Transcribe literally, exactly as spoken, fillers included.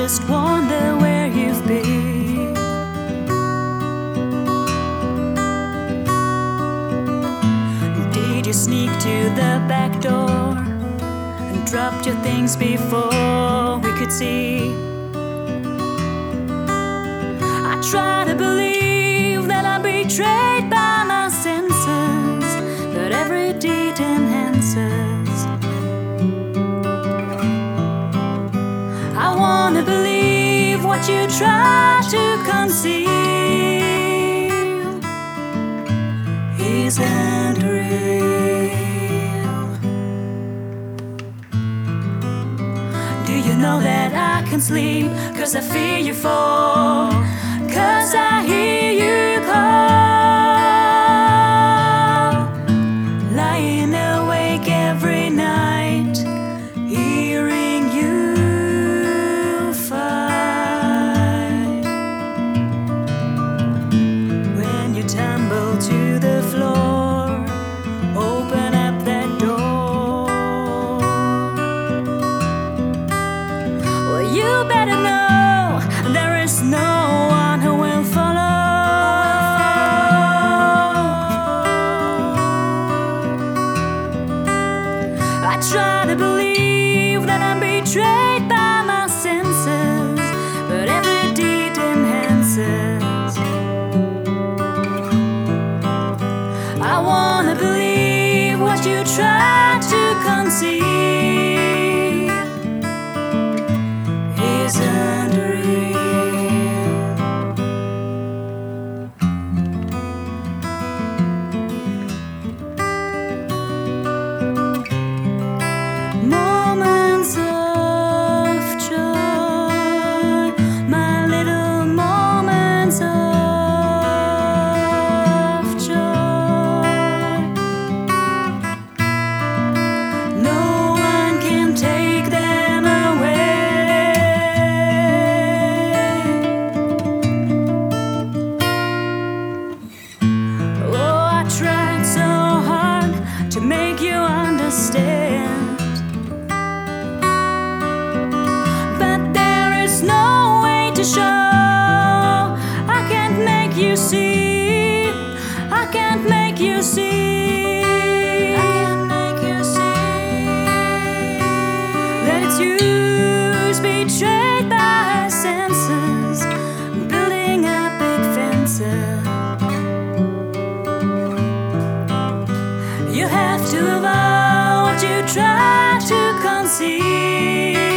just wonder where you've been. Did you sneak to the back door and dropped your things before we could see? I try to believe that I'm betrayed by my senses, but every deed enhances. I wanna believe what you try to conceal isn't real. Do you know that I can sleep? 'Cause I feel you fall, 'cause I hear you call. Lying awake every night, hearing you fight. When you tumble to the floor, open up that door. Well, you better know there is no one who will follow. I try to believe that I'm betrayed by my senses, but every deed enhances. I wanna believe what you try to conceal isn't real. Moments of joy, my little moments of joy. No one can take them away. Oh, I tried so hard to make you understand, but there is no way to show. I can't make you see. I can't make you see. I can't make you see that it's you who's betrayed by her senses, building up big fences. You have to avoid what you try to conceal.